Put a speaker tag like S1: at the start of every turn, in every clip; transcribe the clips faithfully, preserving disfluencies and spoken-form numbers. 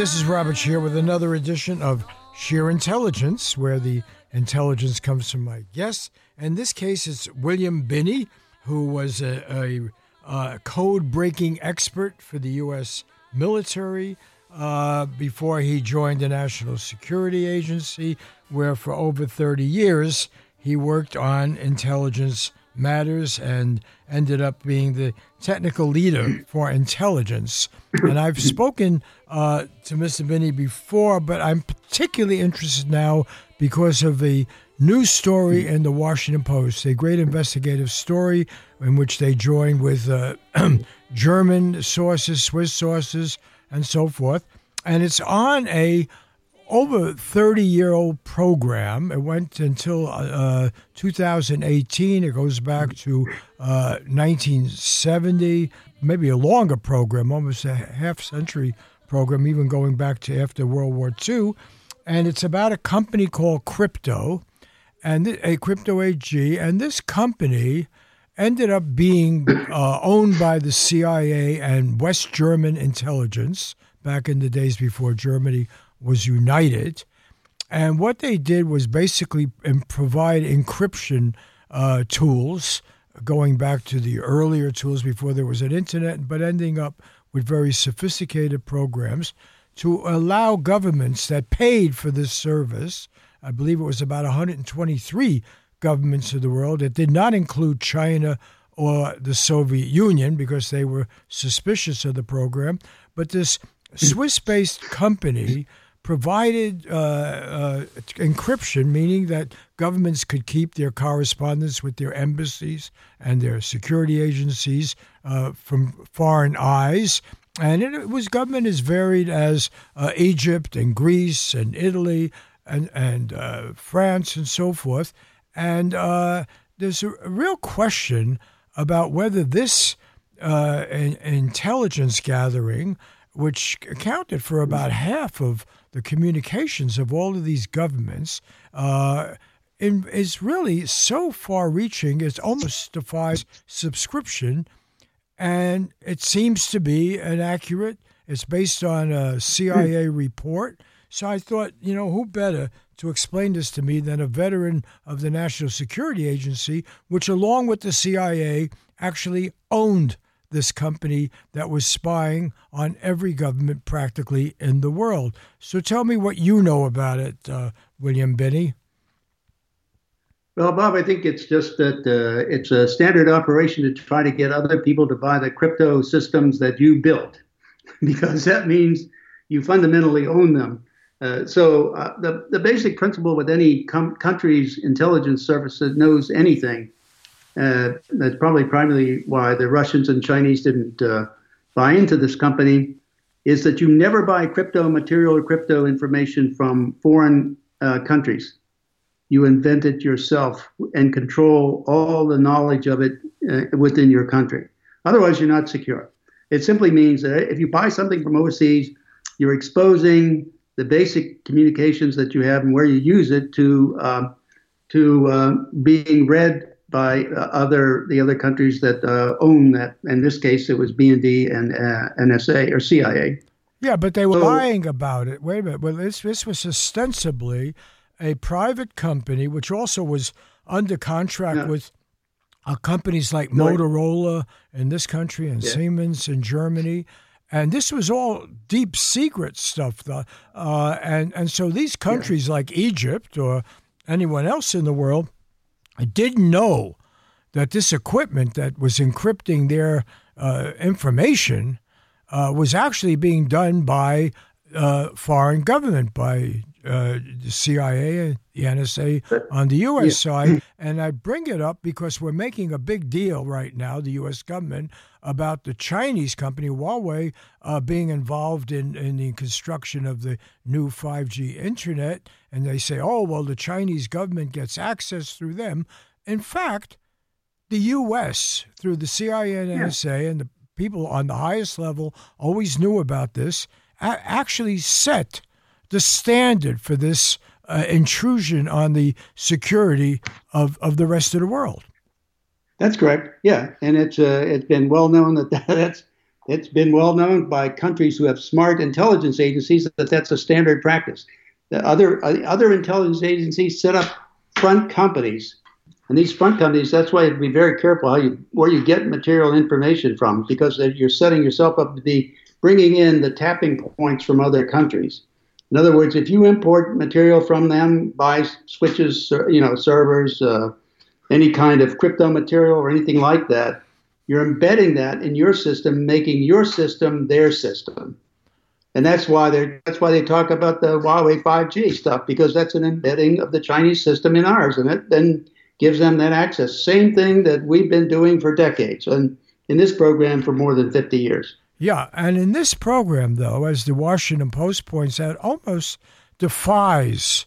S1: this is Robert Scheer with another edition of Scheer Intelligence, where the intelligence comes from my guests. In this case, it's William Binney, who was a, a, a code-breaking expert for the U S military uh, before he joined the National Security Agency, where for over thirty years he worked on intelligence matters and ended up being the technical leader for intelligence. And I've spoken uh, to Mister Binney before, but I'm particularly interested now because of a new story in the Washington Post, a great investigative story in which they joined with uh, German sources, Swiss sources, and so forth. And it's on a over thirty-year-old program. It went until uh, two thousand eighteen. It goes back to uh, nineteen seventy, maybe a longer program, almost a half-century program, even going back to after World War Two. And it's about a company called Crypto, and a Crypto A G. And this company ended up being uh, owned by the C I A and West German intelligence back in the days before Germany was united. And what they did was basically provide encryption uh, tools, going back to the earlier tools before there was an internet, but ending up with very sophisticated programs to allow governments that paid for this service. I believe it was about one hundred twenty-three governments of the world. It did not include China or the Soviet Union because they were suspicious of the program. But this Swiss-based company provided uh, uh, encryption, meaning that governments could keep their correspondence with their embassies and their security agencies uh, from foreign eyes. And it was government as varied as uh, Egypt and Greece and Italy and, and uh, France and so forth. And uh, there's a real question about whether this uh, in, intelligence gathering, which accounted for about half of the communications of all of these governments, uh, in, is really so far-reaching, it almost defies subscription, and it seems to be inaccurate. It's based on a C I A report. So I thought, you know, who better to explain this to me than a veteran of the National Security Agency, which along with the C I A actually owned this company that was spying on every government practically in the world. So tell me what you know about it, uh, William Binney.
S2: Well, Bob, I think it's just that uh, it's a standard operation to try to get other people to buy the crypto systems that you built, because that means you fundamentally own them. Uh, so uh, the, the basic principle with any com- country's intelligence service that knows anything, Uh, that's probably primarily why the Russians and Chinese didn't uh, buy into this company, is that you never buy crypto material or crypto information from foreign uh, countries. You invent it yourself and control all the knowledge of it uh, within your country. Otherwise, you're not secure. It simply means that if you buy something from overseas, you're exposing the basic communications that you have and where you use it to uh, to uh, being read by uh, other the other countries that uh, own that. In this case, it was B and D and uh, N S A or C I A.
S1: Yeah, but they were
S2: so,
S1: lying about it. Wait a minute. Well, this this was ostensibly a private company, which also was under contract yeah. with uh, companies like no, Motorola in this country and yeah. Siemens in Germany. And this was all deep secret stuff. Uh, and, and so these countries yeah. like Egypt or anyone else in the world I didn't know that this equipment that was encrypting their uh, information uh, was actually being done by uh, foreign government, by uh, the C I A and the N S A on the U S yeah. side. And I bring it up because we're making a big deal right now, the U S government, about the Chinese company Huawei uh, being involved in, in the construction of the new five G internet. And they say, oh, well, the Chinese government gets access through them. In fact, the U S, through the C I A and N S A, yeah. and the people on the highest level always knew about this, a- actually set the standard for this uh, intrusion on the security of, of the rest of the world.
S2: That's correct. Yeah, and it's uh, it's been well known that that's It's been well known by countries who have smart intelligence agencies that that's a standard practice. The other uh, other intelligence agencies set up front companies, and these front companies. That's why you have to be very careful how you where you get material information from, because you're setting yourself up to be bringing in the tapping points from other countries. In other words, if you import material from them, buy switches, you know, servers, uh, any kind of crypto material or anything like that, you're embedding that in your system, making your system their system. And that's why they that's why they talk about the Huawei five G stuff, because that's an embedding of the Chinese system in ours, and it then gives them that access. Same thing that we've been doing for decades, and in this program for more than fifty years.
S1: Yeah, and in this program, though, as the Washington Post points out, almost defies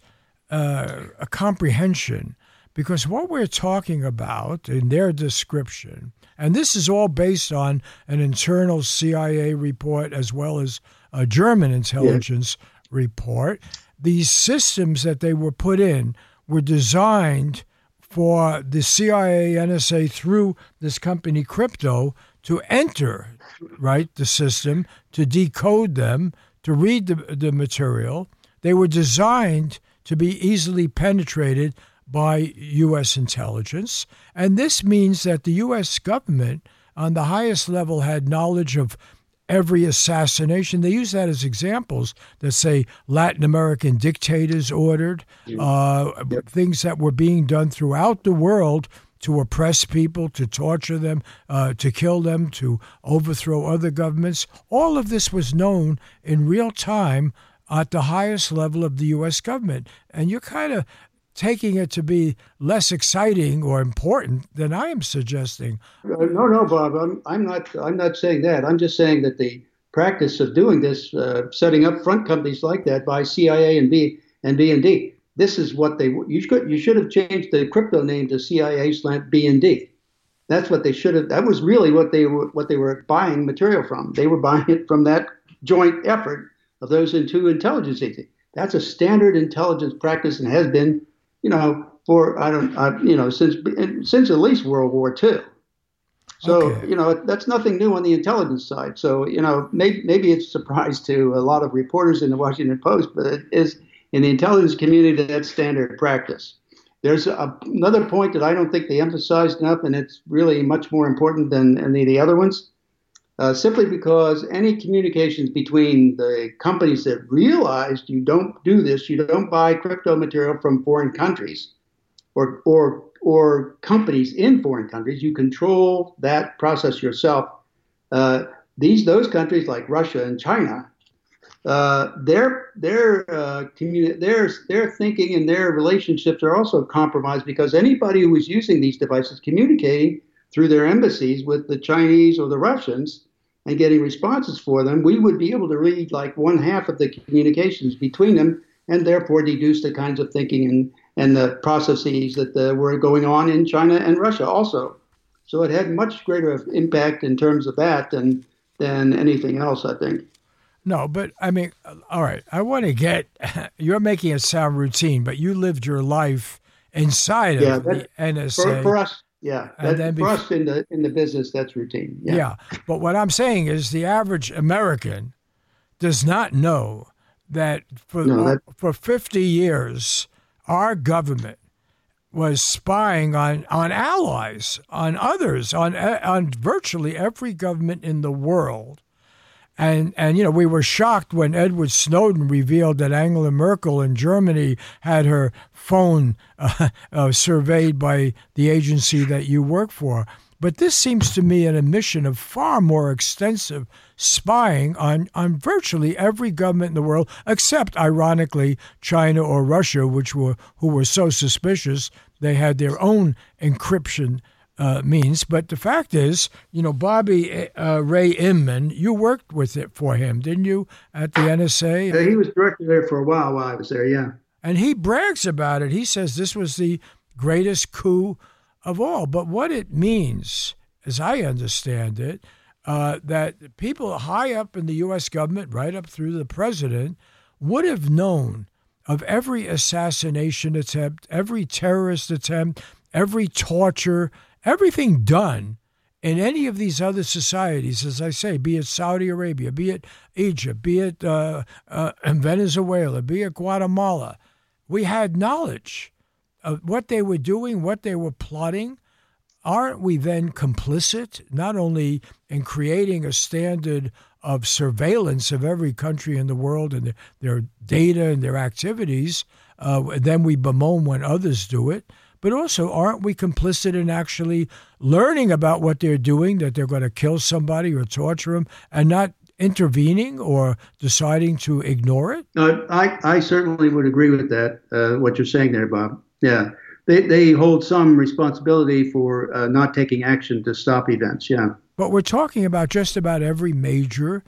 S1: uh, a comprehension, because what we're talking about in their description, and this is all based on an internal C I A report as well as a German intelligence yeah. report, these systems that they were put in were designed for the C I A, N S A, through this company Crypto, to enter, right, the system, to decode them, to read the, the material. They were designed to be easily penetrated by U S intelligence. And this means that the U S government on the highest level had knowledge of every assassination. They use that as examples that say Latin American dictators ordered, uh, yep. things that were being done throughout the world to oppress people, to torture them, uh, to kill them, to overthrow other governments. All of this was known in real time at the highest level of the U S government. And you're kind of taking it to be less exciting or important than I am suggesting.
S2: Uh, no, no, Bob, I'm, I'm not. I'm not saying that. I'm just saying that the practice of doing this, uh, setting up front companies like that by C I A and B and B and D. This is what they. You should. You should have changed the crypto name to C I A slant B and D. That's what they should have. That was really what they were. What they were buying material from. They were buying it from that joint effort of those in two intelligence agencies. That's a standard intelligence practice and has been, you know, for I don't, I, you know, since since at least World War Two. So okay. you know, that's nothing new on the intelligence side. So you know, maybe maybe it's a surprise to a lot of reporters in the Washington Post, but it is in the intelligence community that's standard practice. There's a, another point that I don't think they emphasized enough, and it's really much more important than any of the other ones. Uh, simply because any communications between the companies that realized you don't do this, you don't buy crypto material from foreign countries or or or companies in foreign countries, you control that process yourself. Uh, these those countries like Russia and China, uh, their their uh, communi- their their thinking and their relationships are also compromised, because anybody who is using these devices communicating through their embassies with the Chinese or the Russians and getting responses for them, we would be able to read like one half of the communications between them, and therefore deduce the kinds of thinking and, and the processes that uh, were going on in China and Russia also. So it had much greater impact in terms of that than than anything else, I think.
S1: No, but I mean, all right, I want to get, you're making it sound routine, but you lived your life inside
S2: yeah,
S1: of
S2: that,
S1: the N S A.
S2: For, for us, Yeah, that, for
S1: bef-
S2: us in the in the business, that's routine. Yeah.
S1: yeah, but what I'm saying is the average American does not know that for
S2: no, that,
S1: for fifty years, our government was spying on, on allies, on others, on on virtually every government in the world. And, and you know, we were shocked when Edward Snowden revealed that Angela Merkel in Germany had her phone uh, uh, surveyed by the agency that you work for. But this seems to me an admission of far more extensive spying on, on virtually every government in the world, except, ironically, China or Russia, which were who were so suspicious they had their own encryption Uh, means. But the fact is, you know, Bobby uh, Ray Inman, you worked with it for him, didn't you, at the N S A?
S2: Yeah, he was director there for a while while I was there, yeah.
S1: And he brags about it. He says this was the greatest coup of all. But what it means, as I understand it, uh, that people high up in the U S government, right up through the president, would have known of every assassination attempt, every terrorist attempt, every torture, everything done in any of these other societies, as I say, be it Saudi Arabia, be it Egypt, be it uh, uh, Venezuela, be it Guatemala, we had knowledge of what they were doing, what they were plotting. Aren't we then complicit, not only in creating a standard of surveillance of every country in the world and their data and their activities, uh, then we bemoan when others do it, but also aren't we complicit in actually learning about what they're doing, that they're going to kill somebody or torture them, and not intervening or deciding to ignore it?
S2: Uh, I, I certainly would agree with that, uh, what you're saying there, Bob. Yeah. They, they hold some responsibility for uh, not taking action to stop events, yeah.
S1: But we're talking about just about every major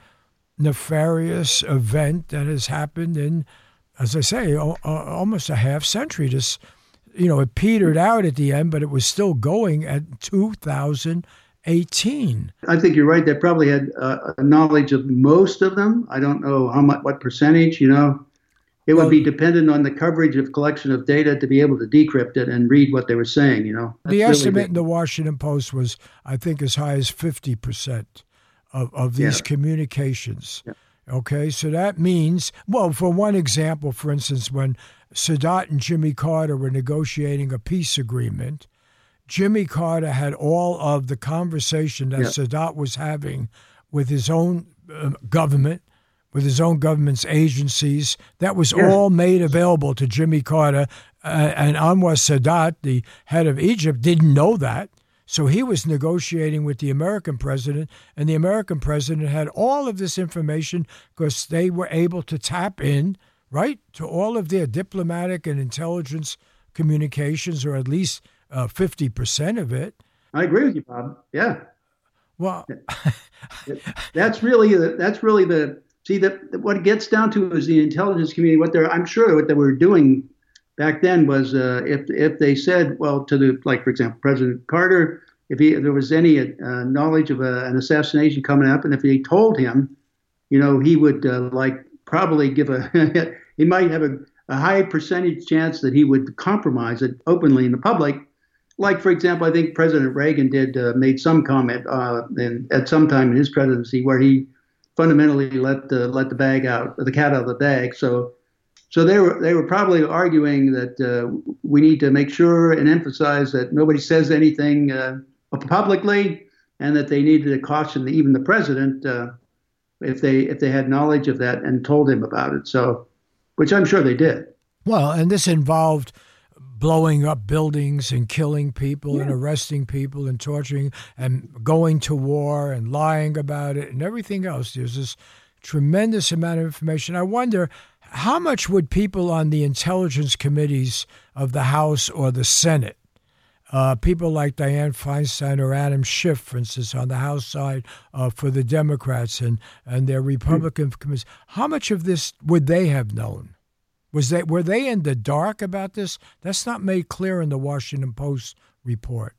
S1: nefarious event that has happened in, as I say, o- almost a half century. This, you know, it petered out at the end, but it was still going at two thousand eighteen.
S2: I think you're right. They probably had uh, a knowledge of most of them. I don't know how much, what percentage, you know. It would well, be dependent on the coverage of collection of data to be able to decrypt it and read what they were saying, you know. That's
S1: the
S2: really
S1: estimate
S2: big.
S1: in the Washington Post was, I think, as high as fifty percent of, of these
S2: yeah.
S1: communications.
S2: Yeah.
S1: Okay, so that means, well, for one example, for instance, when Sadat and Jimmy Carter were negotiating a peace agreement, Jimmy Carter had all of the conversation that yeah. Sadat was having with his own uh, government, with his own government's agencies. That was yeah. all made available to Jimmy Carter. Uh, and Anwar Sadat, the head of Egypt, didn't know that. So he was negotiating with the American president, and the American president had all of this information because they were able to tap in, right, to all of their diplomatic and intelligence communications, or at least uh, fifty percent of it.
S2: I agree with you, Bob. Yeah.
S1: Well,
S2: that's really the, that's really the, see, that what it gets down to is the intelligence community. What they're, I'm sure what they were doing back then was uh, if if they said, well, to the, like, for example, President Carter, if, he, if there was any uh, knowledge of a, an assassination coming up, and if they told him, you know, he would uh, like probably give a, he might have a, a high percentage chance that he would compromise it openly in the public. Like, for example, I think President Reagan did uh, made some comment uh, in, at some time in his presidency where he fundamentally let the let the bag out, the cat out of the bag. So, so they were they were probably arguing that uh, we need to make sure and emphasize that nobody says anything uh, publicly, and that they needed to caution even the president uh, if they if they had knowledge of that and told him about it. So, which I'm sure they did.
S1: Well, and this involved blowing up buildings and killing people
S2: yeah.
S1: and arresting people and torturing and going to war and lying about it and everything else. There's this tremendous amount of information. I wonder how much would people on the intelligence committees of the House or the Senate, uh, people like Dianne Feinstein or Adam Schiff, for instance, on the House side uh, for the Democrats and, and their Republican mm. committees, how much of this would they have known? Was they were they in the dark about this? That's not made clear in the Washington Post report.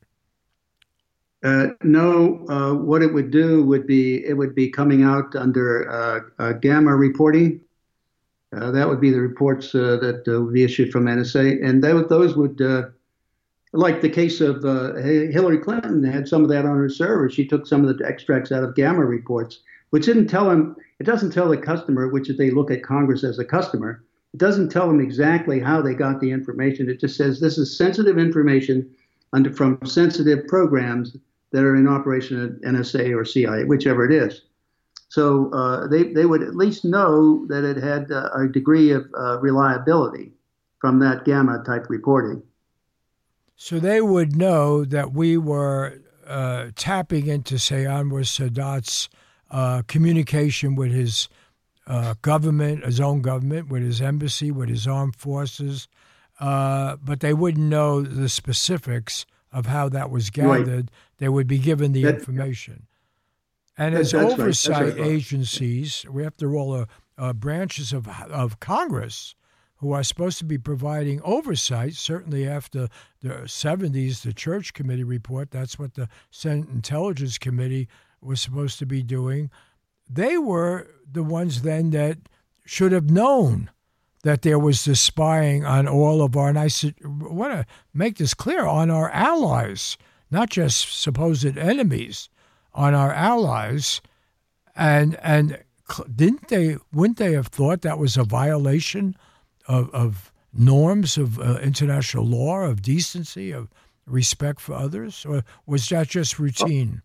S2: Uh, no, uh, what it would do would be it would be coming out under uh, uh, gamma reporting. Uh, that would be the reports uh, that uh, would be issued from N S A, and that, those would, uh, like the case of uh, Hillary Clinton, had some of that on her server. She took some of the extracts out of gamma reports, which didn't tell them. It doesn't tell the customer, which is they look at Congress as a customer. It doesn't tell them exactly how they got the information. It just says this is sensitive information under, from sensitive programs that are in operation at N S A or C I A, whichever it is. So uh, they, they would at least know that it had uh, a degree of uh, reliability from that gamma type reporting.
S1: So they would know that we were uh, tapping into, say, Anwar Sadat's uh, communication with his Uh, government, his own government, with his embassy, with his armed forces, uh, but they wouldn't know the specifics of how that was gathered. Right. They would be given the that, information. And as oversight right. right. agencies, we after all are uh, branches of of Congress who are supposed to be providing oversight. Certainly after the seventies, the Church Committee report, that's what the Senate Intelligence Committee was supposed to be doing. They were the ones then that should have known that there was this spying on all of our, and I want to make this clear, on our allies not just supposed enemies, on our allies. And and didn't they? Wouldn't they have thought that was a violation of, of norms of uh, international law, of decency, of respect for others, or was that just routine?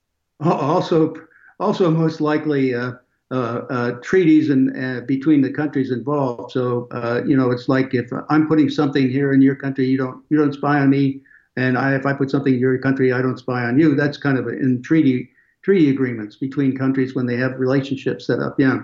S2: Also, also most likely uh, uh, uh, treaties and uh, between the countries involved. So uh, you know, it's like if I'm putting something here in your country, you don't you don't spy on me, and I, if I put something in your country, I don't spy on you. That's kind of in treaty. treaty agreements between countries when they have relationships set up. Yeah.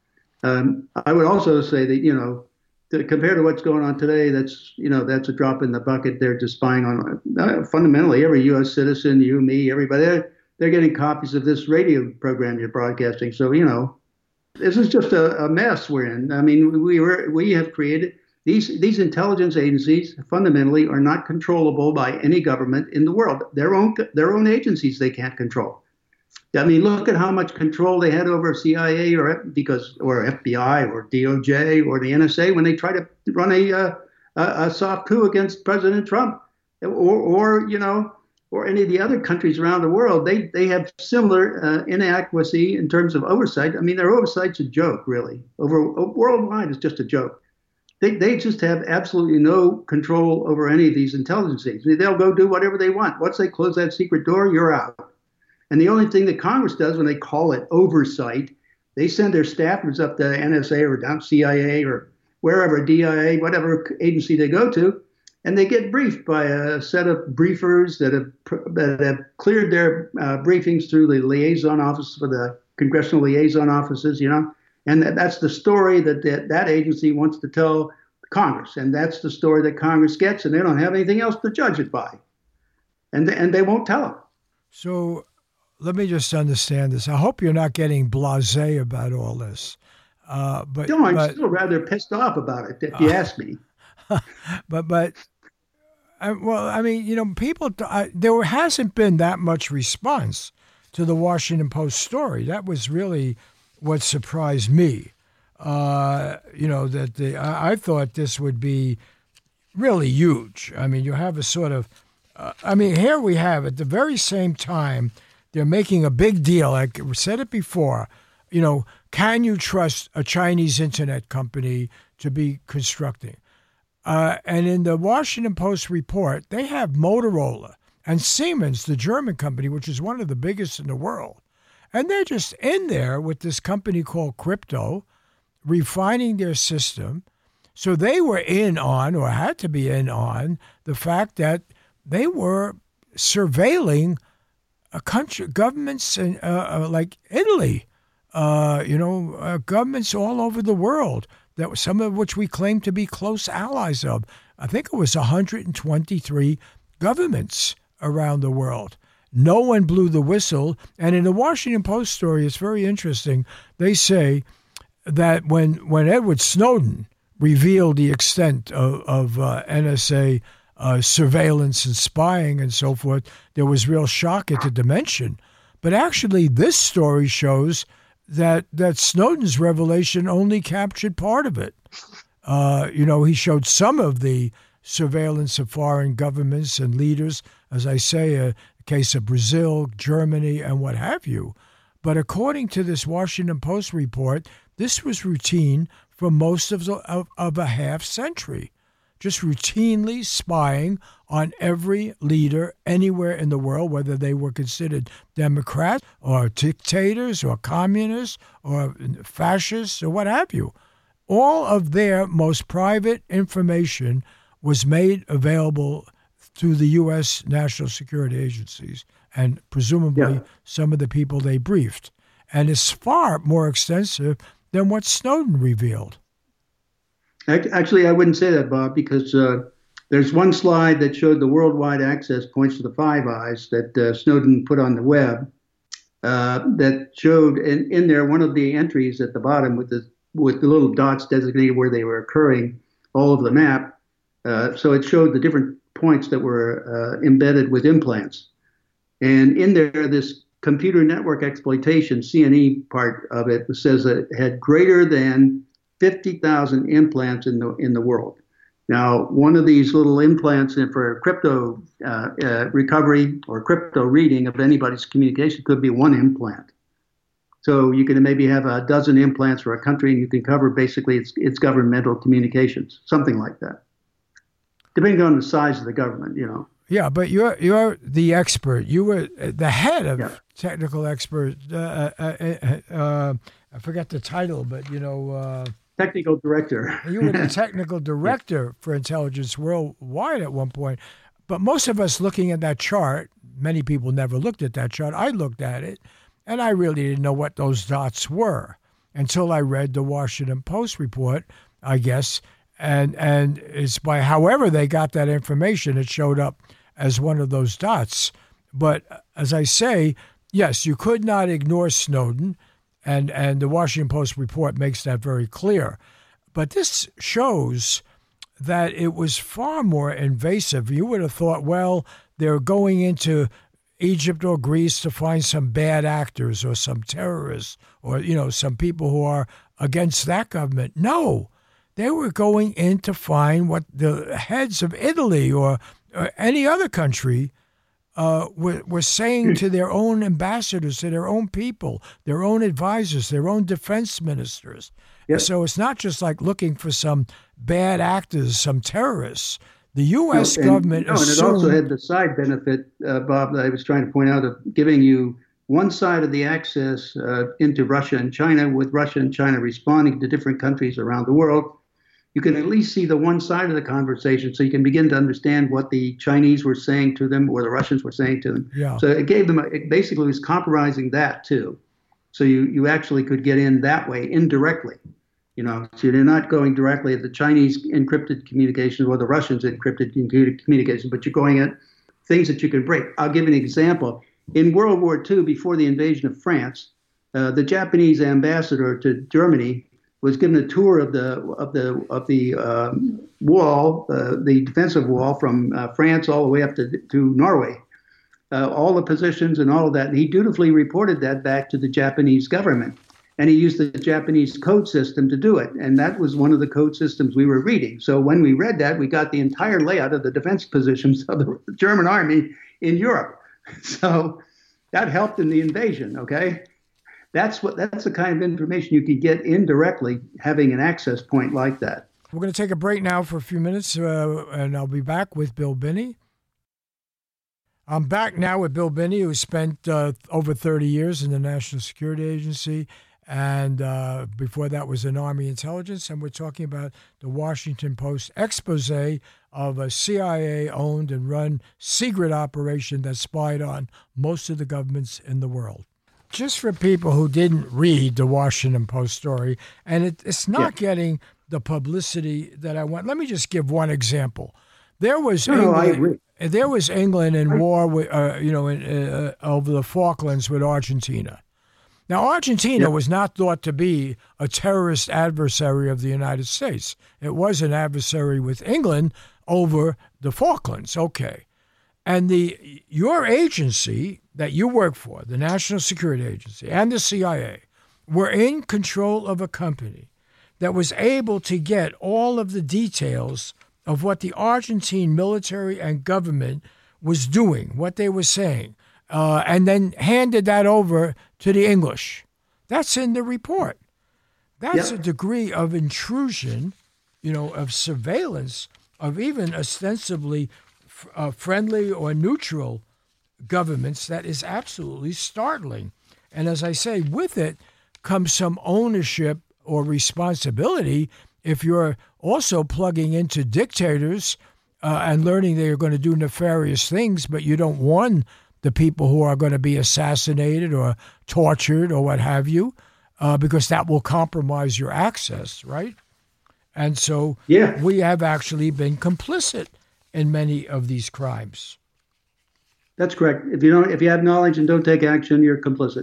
S2: Um, I would also say that, you know, to, compared to what's going on today, that's, you know, that's a drop in the bucket. They're just spying on uh, fundamentally every U S citizen, you, me, everybody. They're, they're getting copies of this radio program you're broadcasting. So, you know, this is just a, a mess we're in. I mean, we were, we have created these, these intelligence agencies fundamentally are not controllable by any government in the world. Their own, their own agencies they can't control. I mean, look at how much control they had over C I A or because or F B I or D O J or the N S A when they tried to run a uh, a, a soft coup against President Trump, or or you know, or any of the other countries around the world. They they have similar uh, inadequacy in terms of oversight. I mean, their oversight's a joke, really. Over worldwide, it's just a joke. They they just have absolutely no control over any of these intelligence agencies. They'll go do whatever they want. Once they close that secret door, you're out. And the only thing that Congress does when they call it oversight, they send their staffers up to N S A or down C I A or wherever, D I A, whatever agency they go to, and they get briefed by a set of briefers that have that have cleared their uh, briefings through the liaison office for the congressional liaison offices, you know, and that, that's the story that, that that agency wants to tell Congress, and that's the story that Congress gets, and they don't have anything else to judge it by, and and they won't tell them.
S1: So. Let me just understand this. I hope you're not getting blasé about all this. Uh, but
S2: no, I'm
S1: but,
S2: still rather pissed off about it, if you uh, ask me.
S1: but, but, I, well, I mean, you know, people, I, there hasn't been that much response to the Washington Post story. That was really what surprised me. Uh, you know, that the I, I thought this would be really huge. I mean, you have a sort of, uh, I mean, here we have at the very same time, they're making a big deal. Like I said it before, you know, can you trust a Chinese internet company to be constructing? Uh, and in the Washington Post report, they have Motorola and Siemens, the German company, which is one of the biggest in the world. And they're just in there with this company called Crypto, refining their system. So they were in on, or had to be in on, the fact that they were surveilling a country, governments in, uh, uh, like Italy, uh, you know, uh, governments all over the world, that some of which we claim to be close allies of. I think it was one hundred twenty-three governments around the world. No one blew the whistle. And in the Washington Post story, it's very interesting. They say that when when Edward Snowden revealed the extent of, of uh, N S A Uh, surveillance and spying and so forth, there was real shock at the dimension. But actually, this story shows that that Snowden's revelation only captured part of it. Uh, you know, he showed some of the surveillance of foreign governments and leaders, as I say, a case of Brazil, Germany, and what have you. But according to this Washington Post report, this was routine for most of, the, of, of a half century. Just routinely spying on every leader anywhere in the world, whether they were considered Democrats or dictators or communists or fascists or what have you. All of their most private information was made available to the U S national security agencies and presumably yeah. some of the people they briefed. And it's far more extensive than what Snowden revealed.
S2: Actually, I wouldn't say that, Bob, because uh, there's one slide that showed the worldwide access points to the Five Eyes that uh, Snowden put on the web uh, that showed in, in there one of the entries at the bottom with the with the little dots designated where they were occurring all over the map. Uh, so it showed the different points that were uh, embedded with implants. And in there, this computer network exploitation, C N E part of it, says that it had greater than fifty thousand implants in the in the world. Now, one of these little implants for crypto uh, uh, recovery or crypto reading of anybody's communication could be one implant. So you can maybe have a dozen implants for a country, and you can cover basically its, its governmental communications, something like that, depending on the size of the government, you know.
S1: Yeah, but you're you're the expert. You were the head of
S2: yeah.
S1: technical expert. Uh, uh, uh, uh, I forget the title, but you know. Uh,
S2: technical director.
S1: You were the technical director for Intelligence Worldwide at one point. But most of us looking at that chart, many people never looked at that chart. I looked at it. And I really didn't know what those dots were until I read the Washington Post report, I guess. And and it's by however they got that information, it showed up as one of those dots. But as I say, yes, you could not ignore Snowden, and, and the Washington Post report makes that very clear. But this shows that it was far more invasive. You would have thought, well, they're going into Egypt or Greece to find some bad actors or some terrorists or, you know, some people who are against that government. No, they were going in to find what the heads of Italy or, or any other country uh, were, were saying to their own ambassadors, to their own people, their own advisors, their own defense ministers. Yep. So it's not just like looking for some bad actors, some terrorists. The U S no, and, government
S2: no, and it also had the side benefit, uh, Bob, that I was trying to point out, of giving you one side of the access uh, into Russia and China, with Russia and China responding to different countries around the world. You can at least see the one side of the conversation, so you can begin to understand what the Chinese were saying to them or the Russians were saying to them.
S1: Yeah.
S2: So it gave them, a, it basically was compromising that too. So you, you actually could get in that way indirectly. You know, so you're not going directly at the Chinese encrypted communications or the Russians encrypted communications, but you're going at things that you can break. I'll give an example. In World War Two, before the invasion of France, uh, the Japanese ambassador to Germany was given a tour of the of the of the uh, wall, uh, the defensive wall from uh, France all the way up to to Norway, uh, all the positions and all of that. And he dutifully reported that back to the Japanese government. And he used the Japanese code system to do it. And that was one of the code systems we were reading. So when we read that, we got the entire layout of the defense positions of the German army in Europe. So that helped in the invasion, okay? That's what that's the kind of information you could get indirectly having an access point like that.
S1: We're going to take a break now for a few minutes, uh, and I'll be back with Bill Binney. I'm back now with Bill Binney, who spent uh, over thirty years in the National Security Agency. And uh, before that was in Army Intelligence. And we're talking about the Washington Post expose of a C I A-owned and run secret operation that spied on most of the governments in the world. Just for people who didn't read the Washington Post story, and it, it's not yeah. getting the publicity that I want. Let me just give one example. There was
S2: no,
S1: England,
S2: no, I agree.
S1: There was England in
S2: I,
S1: war with, uh, you know, in, uh, over the Falklands with Argentina. Now, Argentina yep. was not thought to be a terrorist adversary of the United States. It was an adversary with England over the Falklands. Okay. And the your agency that you work for, the National Security Agency and the C I A, were in control of a company that was able to get all of the details of what the Argentine military and government was doing, what they were saying. Uh, and then handed that over to the English. That's in the report. That's yep. a degree of intrusion, you know, of surveillance of even ostensibly f- uh, friendly or neutral governments that is absolutely startling. And as I say, with it comes some ownership or responsibility if you're also plugging into dictators uh, and learning they are going to do nefarious things, but you don't warn the people who are going to be assassinated or tortured or what have you, uh, because that will compromise your access, right? And so
S2: yeah.
S1: we have actually been complicit in many of these crimes.
S2: That's correct. If you don't, if you have knowledge and don't take action, you're complicit.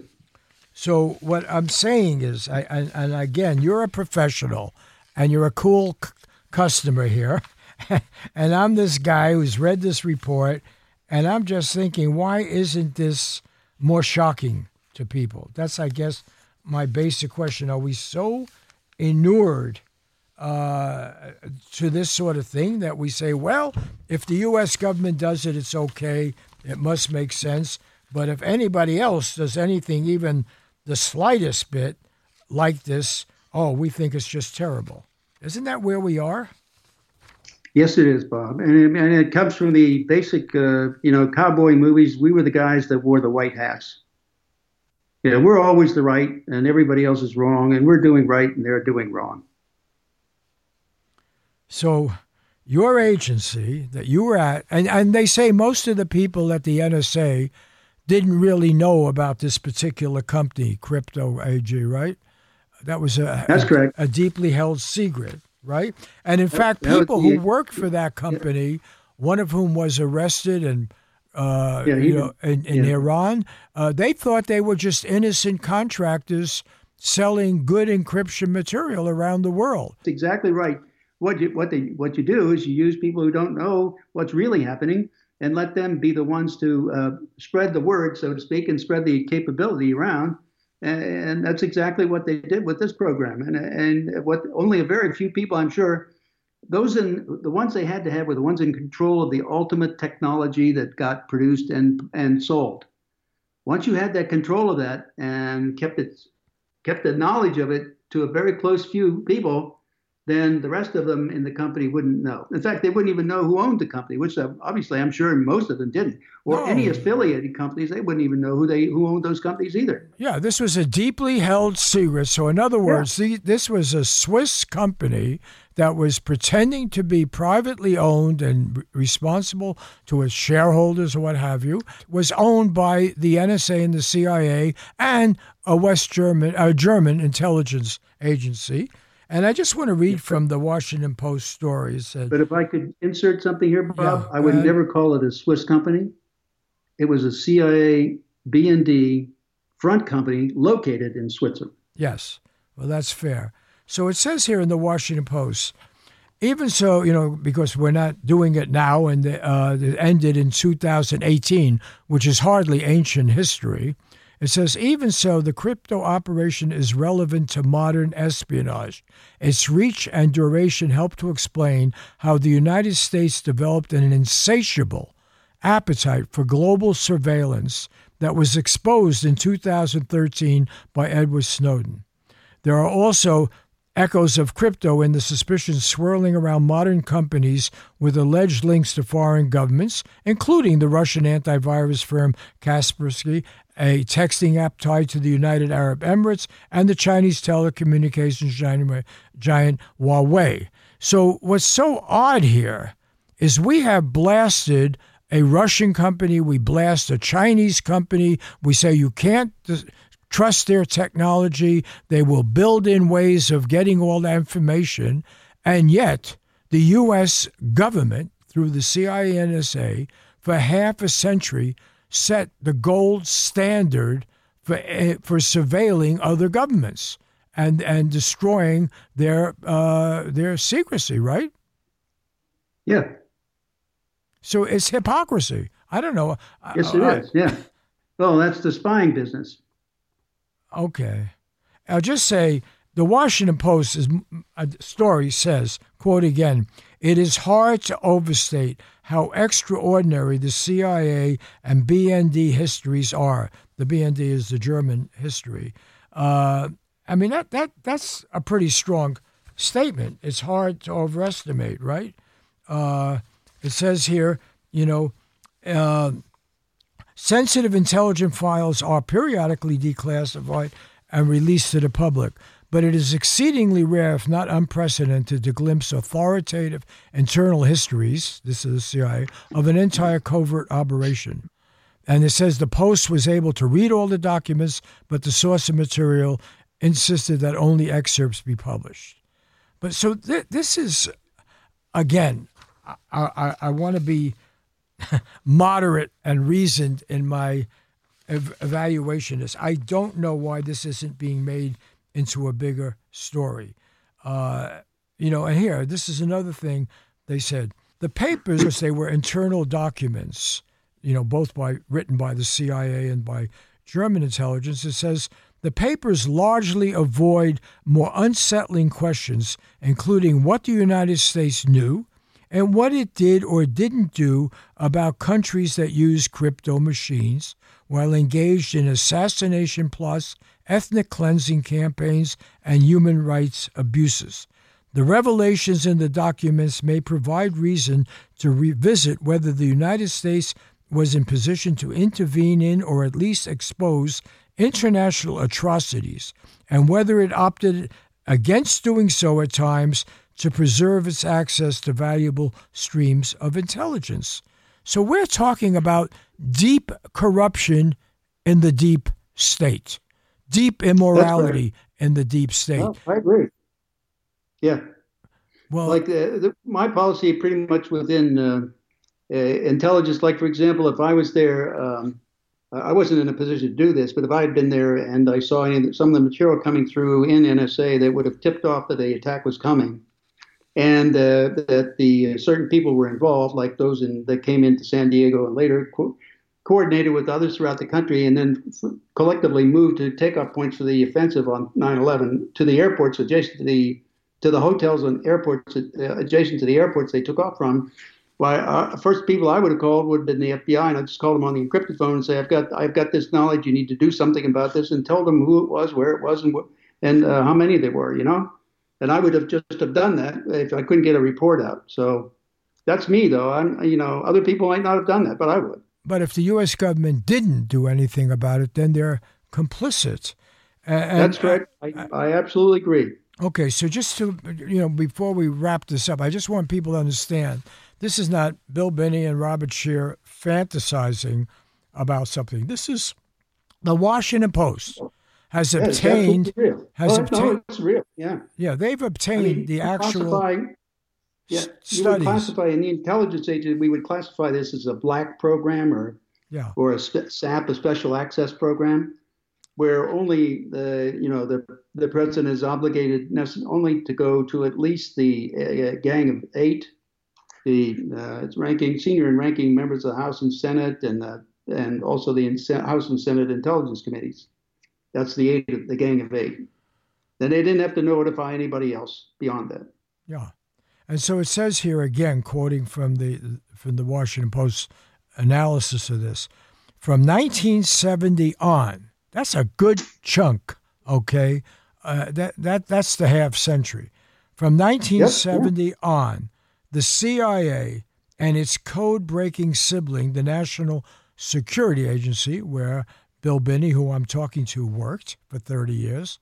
S1: So what I'm saying is, I, and, and again, you're a professional and you're a cool c- customer here, and I'm this guy who's read this report. And I'm just thinking, why isn't this more shocking to people? That's, I guess, my basic question. Are we so inured uh, to this sort of thing that we say, well, if the U S government does it, it's okay. It must make sense. But if anybody else does anything, even the slightest bit like this, oh, we think it's just terrible. Isn't that where we are?
S2: Yes, it is, Bob. And it, and it comes from the basic, uh, you know, cowboy movies. We were the guys that wore the white hats. You know, we're always the right and everybody else is wrong, and we're doing right and they're doing wrong.
S1: So your agency that you were at, and, and they say most of the people at the N S A didn't really know about this particular company, Crypto A G, right? That was a,
S2: That's
S1: a,
S2: correct.
S1: a deeply held secret, right? And in fact,
S2: That was
S1: people
S2: the-
S1: who worked for that company, yeah. one of whom was arrested and uh,
S2: Yeah, he
S1: you know, in, in
S2: yeah.
S1: Iran, uh, they thought they were just innocent contractors selling good encryption material around the world.
S2: That's exactly right. What you what they what you do is you use people who don't know what's really happening and let them be the ones to uh, spread the word, so to speak, and spread the capability around. And, and that's exactly what they did with this program. And and what only a very few people, I'm sure, those in the ones they had to have were the ones in control of the ultimate technology that got produced and and sold. Once you had that control of that and kept it kept the knowledge of it to a very close few people, then the rest of them in the company wouldn't know. In fact, they wouldn't even know who owned the company, which obviously I'm sure most of them didn't. Or
S1: No.
S2: any affiliated companies, they wouldn't even know who they who owned those companies either.
S1: Yeah, this was a deeply held secret. So in other words, yeah. the, this was a Swiss company that was pretending to be privately owned and responsible to its shareholders or what have you, was owned by the N S A and the C I A and a West German, a German intelligence agency. And I just want to read from the Washington Post story. It said,
S2: but if I could insert something here, Bob,
S1: Yeah,
S2: I would
S1: ahead.
S2: never call it a Swiss company. It was a C I A B and D front company located in Switzerland.
S1: Yes, well, that's fair. So it says here in the Washington Post, even so, you know, because we're not doing it now and uh, it ended in two thousand eighteen, which is hardly ancient history. It says, even so, the crypto operation is relevant to modern espionage. Its reach and duration help to explain how the United States developed an insatiable appetite for global surveillance that was exposed in two thousand thirteen by Edward Snowden. There are also echoes of crypto in the suspicions swirling around modern companies with alleged links to foreign governments, including the Russian antivirus firm Kaspersky, a texting app tied to the United Arab Emirates, and the Chinese telecommunications giant, giant Huawei. So what's so odd here is we have blasted a Russian company, we blast a Chinese company, we say you can't trust their technology, they will build in ways of getting all that information, and yet the U S government, through the C I A and N S A, for half a century set the gold standard for for surveilling other governments and and destroying their uh, their secrecy, right?
S2: Yeah.
S1: So it's hypocrisy. I don't know.
S2: Yes, it
S1: I,
S2: is. Yeah. Well, that's the spying business.
S1: Okay. I'll just say the Washington Post's story says, quote again, it is hard to overstate how extraordinary the C I A and B N D histories are. The B N D is the German history. Uh, I mean, that, that that's a pretty strong statement. It's hard to overestimate, right? Uh, it says here, you know, uh, sensitive intelligence files are periodically declassified and released to the public, but it is exceedingly rare, if not unprecedented, to glimpse authoritative internal histories, this is the C I A, of an entire covert operation. And it says the Post was able to read all the documents, but the source of material insisted that only excerpts be published. But so th- this is, again, I, I, I want to be moderate and reasoned in my ev- evaluation. Is I don't know why this isn't being made into a bigger story. Uh, you know, and here, this is another thing they said. The papers, they were internal documents, you know, both by written by the C I A and by German intelligence. It says The papers largely avoid more unsettling questions, including what the United States knew and what it did or didn't do about countries that use crypto machines while engaged in assassination plots, ethnic cleansing campaigns, and human rights abuses. The revelations in the documents may provide reason to revisit whether the United States was in position to intervene in or at least expose international atrocities, and whether it opted against doing so at times to preserve its access to valuable streams of intelligence. So we're talking about deep corruption in the deep state, deep immorality in the deep state.
S2: Well, I agree. Yeah.
S1: Well,
S2: like the, the, my policy pretty much within uh, uh, intelligence, like, for example, if I was there, um, I wasn't in a position to do this, but if I had been there and I saw any, some of the material coming through in N S A that would have tipped off that the attack was coming, and uh, that the uh, certain people were involved, like those in, that came into San Diego and later co- coordinated with others throughout the country, and then f- collectively moved to takeoff points for the offensive on nine eleven to the airports adjacent to the to the hotels and airports uh, adjacent to the airports they took off from. Why, uh, first people I would have called would have been the F B I, and I just called them on the encrypted phone and say, "I've got, I've got this knowledge. You need to do something about this," and tell them who it was, where it was, and what, and uh, how many there were. You know, and I would have just have done that if I couldn't get a report out. So that's me, though. I'm, you know, other people might not have done that, but I would.
S1: But if the U S government didn't do anything about it, then they're complicit.
S2: And, that's correct. I, I absolutely agree.
S1: Okay, so just to, you know, before we wrap this up, I just want people to understand this is not Bill Binney and Robert Scheer fantasizing about something. This is the Washington Post has
S2: yeah,
S1: obtained has
S2: well,
S1: obtained
S2: no, it's real. Yeah,
S1: yeah, they've obtained I mean, the actual
S2: yeah,
S1: studies.
S2: You would classify in the intelligence agency. We would classify this as a black program or
S1: yeah,
S2: or a S A P, a special access program, where only the you know the the president is obligated only to go to at least the uh, gang of eight. The uh, it's ranking senior and ranking members of the House and Senate, and uh, and also the House and Senate Intelligence Committees. That's the eight, the gang of eight. Then they didn't have to notify anybody else beyond that.
S1: Yeah, and so it says here again, quoting from the from the Washington Post analysis of this, from nineteen seventy on. That's a good chunk. Okay, uh, that that that's the half century. From nineteen seventy yep, yeah. on. The C I A and its code-breaking sibling, the National Security Agency, where Bill Binney, who I'm talking to, worked for thirty years.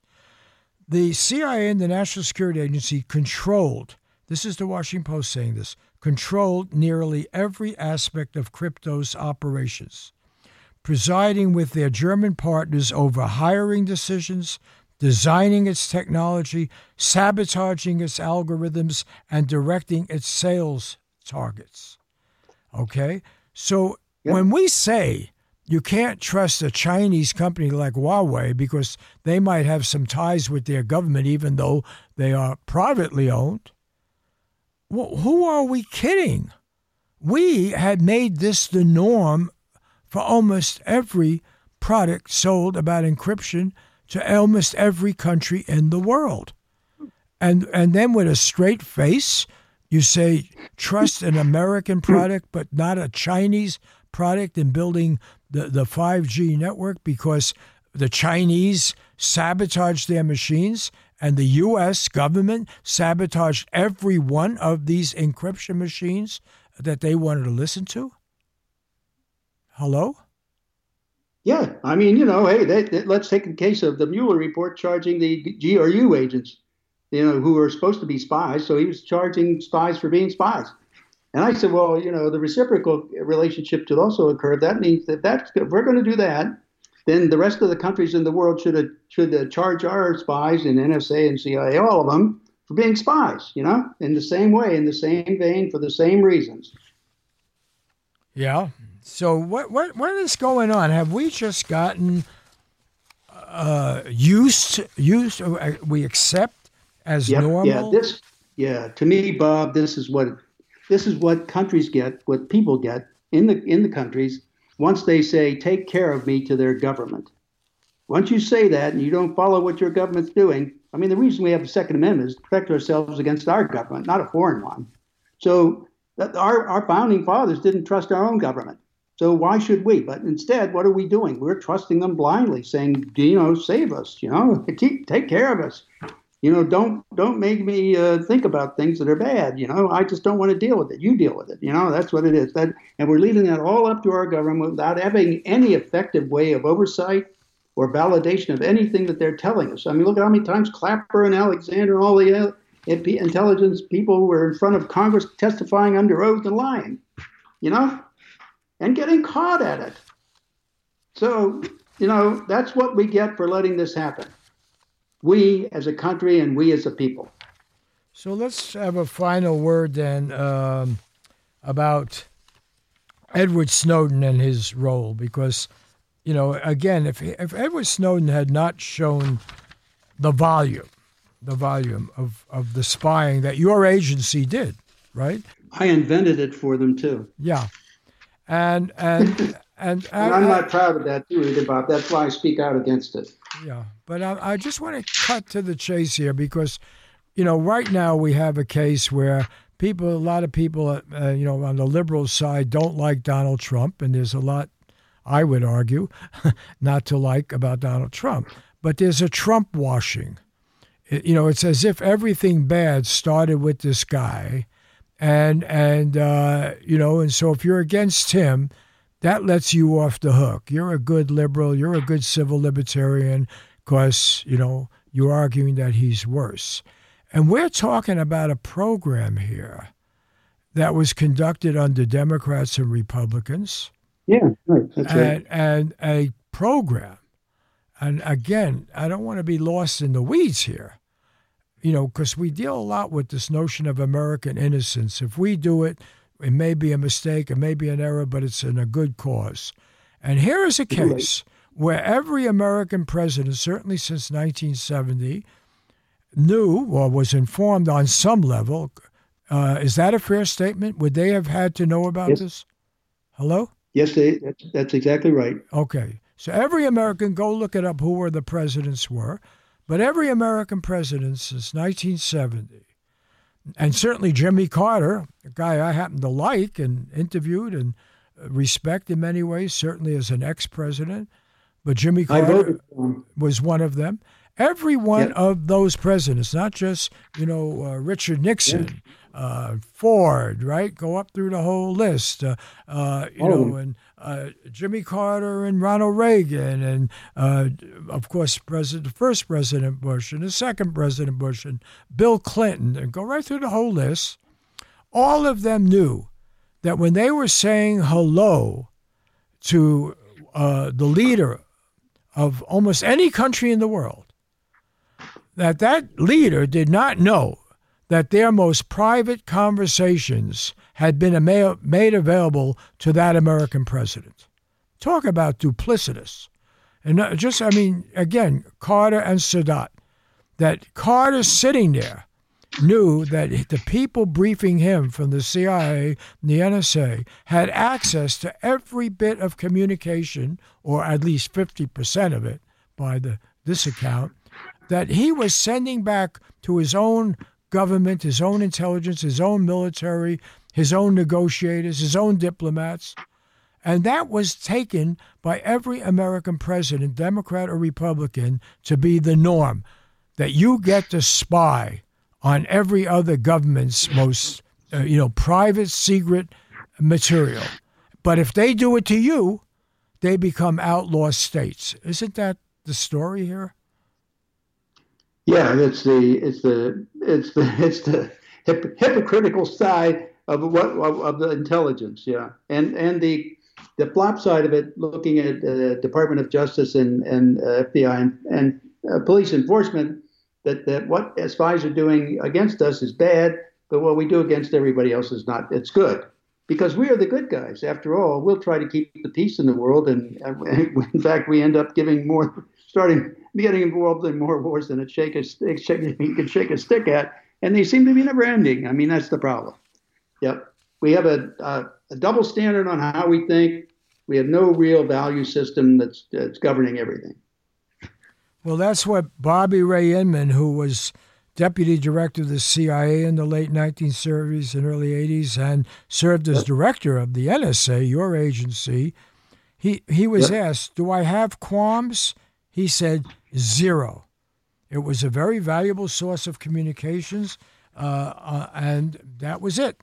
S1: The C I A and the National Security Agency controlled, this is the Washington Post saying this, controlled nearly every aspect of crypto's operations, presiding with their German partners over hiring decisions, designing its technology, sabotaging its algorithms, and directing its sales targets. Okay? So yep. when we say you can't trust a Chinese company like Huawei because they might have some ties with their government even though they are privately owned, well, who are we kidding? We had made this the norm for almost every product sold about encryption to almost every country in the world. And and then with a straight face, you say, trust an American product, but not a Chinese product in building the, the five G network because the Chinese sabotaged their machines and the U S government sabotaged every one of these encryption machines that they wanted to listen to? Hello?
S2: Yeah, I mean, you know, hey, they, they, let's take the case of the Mueller report charging the G R U agents, you know, who were supposed to be spies. So he was charging spies for being spies. And I said, well, you know, the reciprocal relationship should also occur. That means that that's, if we're going to do that, then the rest of the countries in the world should uh, should uh, charge our spies in N S A and C I A, all of them, for being spies, you know, in the same way, in the same vein, for the same reasons.
S1: Yeah. So what what what is going on? Have we just gotten uh, used used? Uh, we accept as
S2: yep,
S1: normal.
S2: Yeah. This. Yeah. To me, Bob, this is what this is what countries get, what people get in the in the countries once they say, "Take care of me," to their government. Once you say that and you don't follow what your government's doing, I mean, the reason we have the Second Amendment is to protect ourselves against our government, not a foreign one. So that our, our founding fathers didn't trust our own government. So why should we? But instead, what are we doing? We're trusting them blindly, saying, you know, save us, you know, keep, take care of us. You know, don't don't make me uh, think about things that are bad. You know, I just don't want to deal with it. You deal with it. You know, that's what it is. That, and we're leaving that all up to our government without having any effective way of oversight or validation of anything that they're telling us. I mean, look at how many times Clapper and Alexander and all the uh, intelligence people were in front of Congress testifying under oath and lying, you know, and getting caught at it. So, you know, that's what we get for letting this happen. We as a country and we as a people.
S1: So let's have a final word then um, about Edward Snowden and his role, because, you know, again, if if Edward Snowden had not shown the volume, the volume of, of the spying that your agency did, right?
S2: I invented it for them too.
S1: Yeah, and and and,
S2: and I'm I, not proud of that too, either, Bob. That's why I speak out against it.
S1: Yeah, but I, I just want to cut to the chase here because, you know, right now we have a case where people, a lot of people, uh, you know, on the liberal side don't like Donald Trump, and there's a lot, I would argue, not to like about Donald Trump. But there's a Trump washing. It, you know, it's as if everything bad started with this guy, and and uh, you know, and so if you're against him, that lets you off the hook. You're a good liberal. You're a good civil libertarian because, you know, you're arguing that he's worse. And we're talking about a program here that was conducted under Democrats and Republicans.
S2: Yeah, right. That's
S1: and,
S2: right.
S1: And a program. And again, I don't want to be lost in the weeds here, you know, because we deal a lot with this notion of American innocence. If we do it, it may be a mistake, it may be an error, but it's in a good cause. And here is a case where every American president, certainly since nineteen seventy, knew or was informed on some level. Uh, is that a fair statement? Would they have had to know about
S2: yes.
S1: this? Hello?
S2: Yes, they, that's, that's exactly right.
S1: Okay. So every American, go look it up who were the presidents were, but every American president since nineteen seventy, and certainly Jimmy Carter, a guy I happen to like and interviewed and respect in many ways, certainly as an ex-president, but Jimmy Carter was one of them. Every one yeah. of those presidents, not just, you know, uh, Richard Nixon, yeah. uh, Ford, right? Go up through the whole list, uh, uh, you oh. know, and uh, Jimmy Carter and Ronald Reagan, and uh, of course, President, the first President Bush and the second President Bush and Bill Clinton, and go right through the whole list. All of them knew that when they were saying hello to uh, the leader of almost any country in the world, that that leader did not know that their most private conversations had been made available to that American president. Talk about duplicitous. And just, I mean, again, Carter and Sadat, that Carter sitting there knew that the people briefing him from the C I A and the N S A had access to every bit of communication, or at least fifty percent of it by the this account, that he was sending back to his own government, his own intelligence, his own military, his own negotiators, his own diplomats. And that was taken by every American president, Democrat or Republican, to be the norm, that you get to spy on every other government's most, uh, you know, private, secret material. But if they do it to you, they become outlaw states. Isn't that the story here?
S2: Yeah, it's the it's the it's the it's the hip, hypocritical side of what of, of the intelligence. Yeah, and and the the flop side of it, looking at the uh, Department of Justice and and uh, F B I and, and uh, police enforcement, that that what spies are doing against us is bad, but what we do against everybody else is not. It's good, because we are the good guys. After all, we'll try to keep the peace in the world, and, and in fact, we end up giving more, starting getting involved in more wars than it shake a stick, shake, you can shake a stick at, and they seem to be never ending. I mean, that's the problem. Yep, we have a, a, a double standard on how we think. We have no real value system that's that's governing everything.
S1: Well, that's what Bobby Ray Inman, who was deputy director of the C I A in the late nineteen seventies and early eighties and served as yep. director of the N S A, your agency, he, he was yep. asked, do I have qualms? He said, zero. It was a very valuable source of communications, uh, uh, and that was it.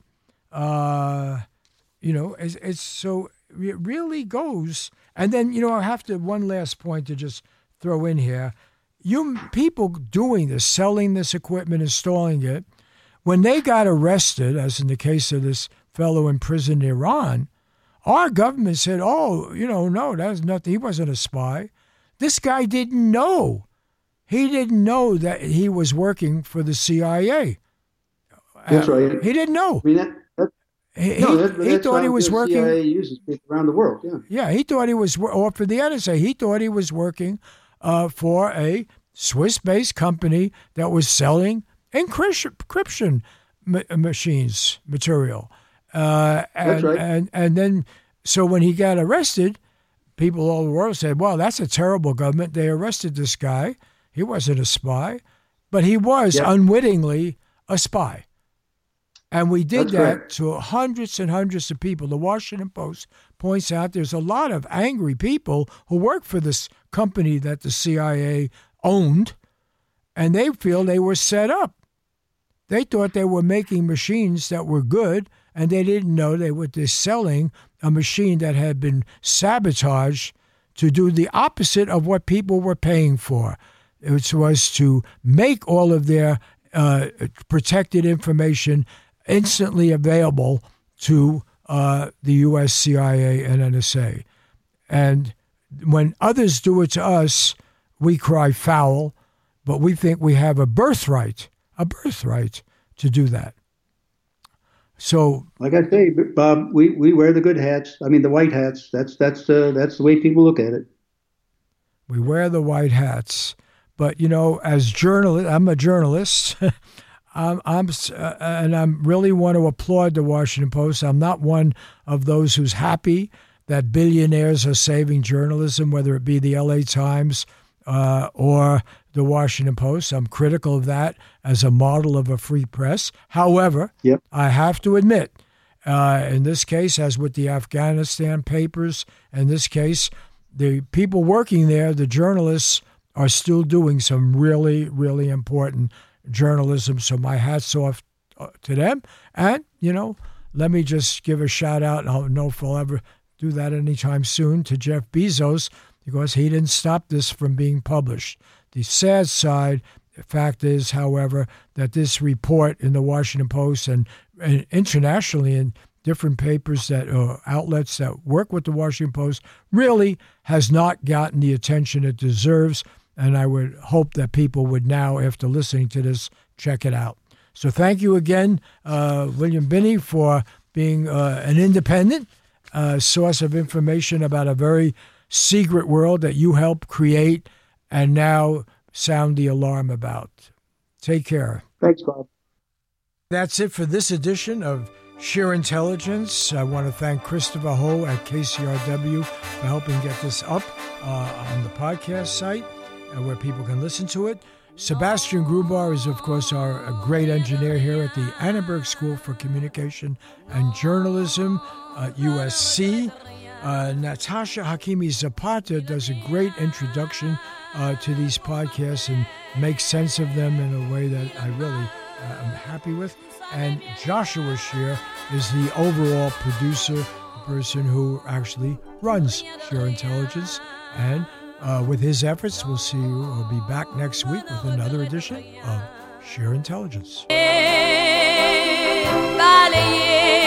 S1: Uh, you know, it's, it's so it really goes. And then, you know, I have to, one last point to just throw in here. You people doing this, selling this equipment, installing it, when they got arrested, as in the case of this fellow in prison in Iran, our government said, oh, you know, no, that's nothing. He wasn't a spy. This guy didn't know. He didn't know that he was working for the C I A.
S2: That's
S1: uh,
S2: right.
S1: He didn't know.
S2: I mean, that, that,
S1: he
S2: no, that,
S1: he thought he was
S2: the
S1: working.
S2: C I A uses people around the world, yeah.
S1: Yeah, he thought he was, or for the N S A, he thought he was working uh, for a Swiss-based company that was selling encryption ma- machines material. Uh, and,
S2: that's right.
S1: And, and then, so when he got arrested, people all over the world said, well, that's a terrible government. They arrested this guy. He wasn't a spy, but he was yeah. unwittingly a spy. And we did
S2: That's
S1: that
S2: correct.
S1: to hundreds and hundreds of people. The Washington Post points out there's a lot of angry people who work for this company that the C I A owned, and they feel they were set up. They thought they were making machines that were good, and they didn't know they were just selling a machine that had been sabotaged to do the opposite of what people were paying for. It was to make all of their uh, protected information instantly available to uh, the U S C I A and N S A. And when others do it to us, we cry foul, but we think we have a birthright, a birthright to do that. So,
S2: like I say, Bob, we, we wear the good hats. I mean, the white hats. That's that's uh, that's the way people look at it.
S1: We wear the white hats. But, you know, as journalist, I'm a journalist, I'm, I'm uh, and I really want to applaud the Washington Post. I'm not one of those who's happy that billionaires are saving journalism, whether it be the L A Times uh, or the Washington Post. I'm critical of that as a model of a free press. However,
S2: yep.
S1: I have to admit, uh, in this case, as with the Afghanistan papers, in this case, the people working there, the journalists, are still doing some really, really important journalism. So my hat's off to them. And, you know, let me just give a shout out, and I don't know if I'll ever do that anytime soon, to Jeff Bezos, because he didn't stop this from being published. The sad side, the fact is, however, that this report in the Washington Post and, and internationally in different papers that uh, outlets that work with the Washington Post really has not gotten the attention it deserves. And I would hope that people would now, after listening to this, check it out. So thank you again, uh, William Binney, for being uh, an independent uh, source of information about a very secret world that you helped create and now sound the alarm about. Take care.
S2: Thanks, Bob. That's
S1: it for this edition of Sheer Intelligence. I want to thank Christopher Ho at K C R W for helping get this up uh, on the podcast site, where people can listen to it. Sebastian Grubar is, of course, our a great engineer here at the Annenberg School for Communication and Journalism at U S C. Uh, Natasha Hakimi Zapata does a great introduction uh, to these podcasts and makes sense of them in a way that I really uh, am happy with. And Joshua Shear is the overall producer, the person who actually runs Sheer Intelligence. And Uh, with his efforts, we'll see you. We'll be back next week with another edition of Sheer Intelligence.